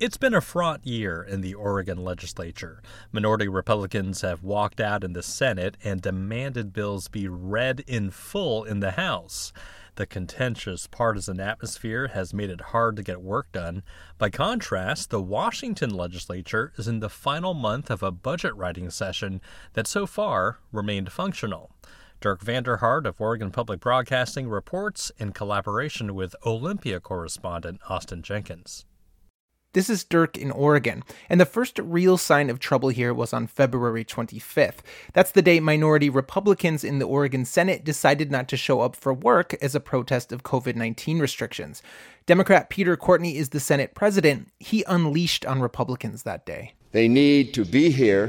It's been a fraught year in the Oregon legislature. Minority Republicans have walked out in the Senate and demanded bills be read in full in the House. The contentious partisan atmosphere has made it hard to get work done. By contrast, the Washington legislature is in the final month of a budget writing session that so far remained functional. Dirk Vanderhart of Oregon Public Broadcasting reports in collaboration with Olympia correspondent Austin Jenkins. This is Dirk in Oregon, and the first real sign of trouble here was on February 25th. That's the day minority Republicans in the Oregon Senate decided not to show up for work as a protest of COVID-19 restrictions. Democrat Peter Courtney is the Senate president. He unleashed on Republicans that day. They need to be here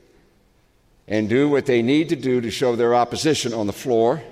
and do what they need to do to show their opposition on the floor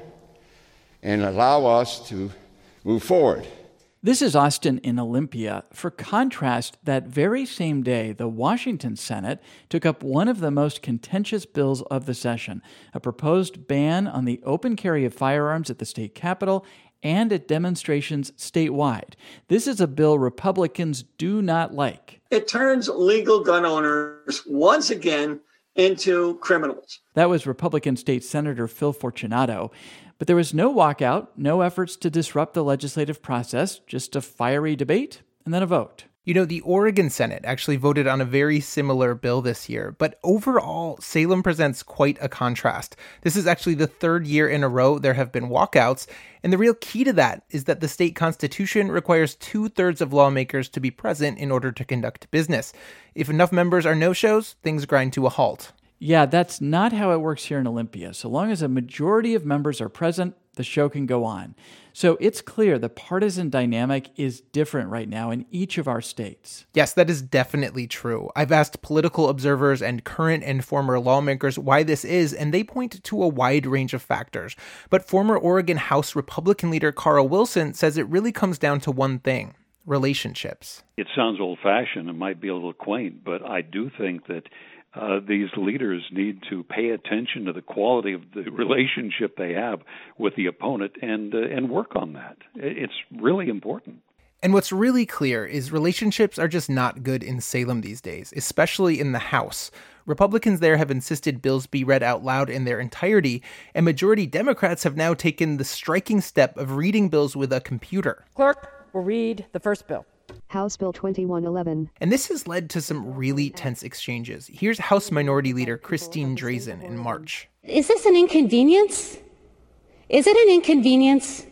and allow us to move forward. This is Austin in Olympia. For contrast, that very same day, the Washington Senate took up one of the most contentious bills of the session, a proposed ban on the open carry of firearms at the state capitol and at demonstrations statewide. This is a bill Republicans do not like. It turns legal gun owners once again into criminals. That was Republican State Senator Phil Fortunato. But there was no walkout, no efforts to disrupt the legislative process, just a fiery debate and then a vote. You know, the Oregon Senate actually voted on a very similar bill this year, but overall, Salem presents quite a contrast. This is actually the third year in a row there have been walkouts, and the real key to that is that the state constitution requires 2/3 of lawmakers to be present in order to conduct business. If enough members are no-shows, things grind to a halt. Yeah, that's not how it works here in Olympia. So long as a majority of members are present, the show can go on. So it's clear the partisan dynamic is different right now in each of our states. Yes, that is definitely true. I've asked political observers and current and former lawmakers why this is, and they point to a wide range of factors. But former Oregon House Republican leader Carl Wilson says it really comes down to one thing: relationships. It sounds old-fashioned, it might be a little quaint, but I do think that these leaders need to pay attention to the quality of the relationship they have with the opponent and work on that. It's really important. And what's really clear is relationships are just not good in Salem these days, especially in the House. Republicans there have insisted bills be read out loud in their entirety, and majority Democrats have now taken the striking step of reading bills with a computer. Clerk will read the first bill. House Bill 2111. And this has led to some really tense exchanges. Here's House Minority Leader Christine Drazen in March. Is this an inconvenience? Is it an inconvenience?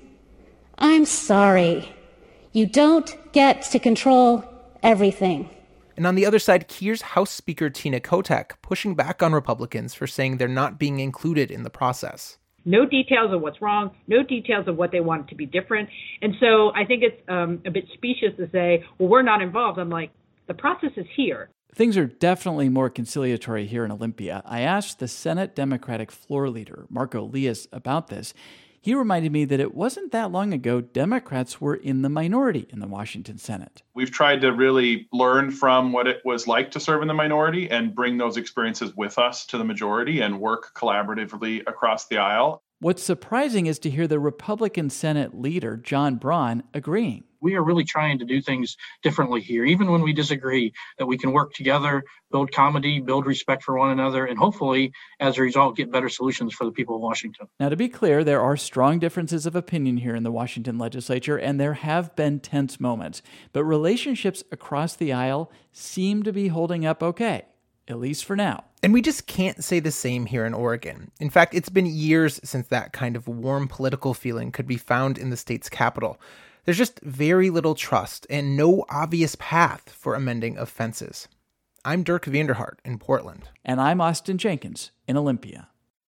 I'm sorry. You don't get to control everything. And on the other side, here's House Speaker Tina Kotek pushing back on Republicans for saying they're not being included in the process. No details of what's wrong, no details of what they want to be different. And so I think it's a bit specious to say, well, we're not involved. I'm like, the process is here. Things are definitely more conciliatory here in Olympia. I asked the Senate Democratic floor leader, Marco Lias, about this. He reminded me that it wasn't that long ago Democrats were in the minority in the Washington Senate. We've tried to really learn from what it was like to serve in the minority and bring those experiences with us to the majority and work collaboratively across the aisle. What's surprising is to hear the Republican Senate leader, John Braun, agreeing. We are really trying to do things differently here, even when we disagree, that we can work together, build comity, build respect for one another, and hopefully, as a result, get better solutions for the people of Washington. Now, to be clear, there are strong differences of opinion here in the Washington legislature, and there have been tense moments. But relationships across the aisle seem to be holding up okay, at least for now. And we just can't say the same here in Oregon. In fact, it's been years since that kind of warm political feeling could be found in the state's capital. There's just very little trust and no obvious path for amending of fences. I'm Dirk Vanderhart in Portland. And I'm Austin Jenkins in Olympia.